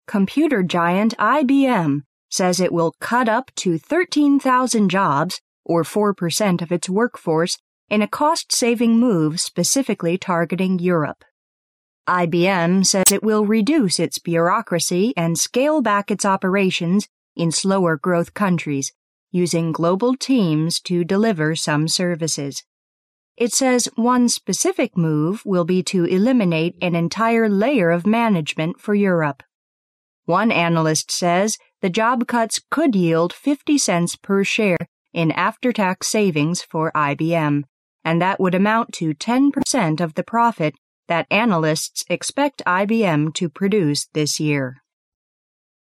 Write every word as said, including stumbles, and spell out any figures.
computer giant I B M says it will cut up to thirteen thousand jobs, or four percent of its workforce, in a cost-saving move specifically targeting Europe. I B M says it will reduce its bureaucracy and scale back its operations in slower growth countries, using global teams to deliver some services. It says one specific move will be to eliminate an entire layer of management for Europe. One analyst says the job cuts could yield fifty cents per share in after-tax savings for I B M, and that would amount to ten percent of the profit that analysts expect I B M to produce this year.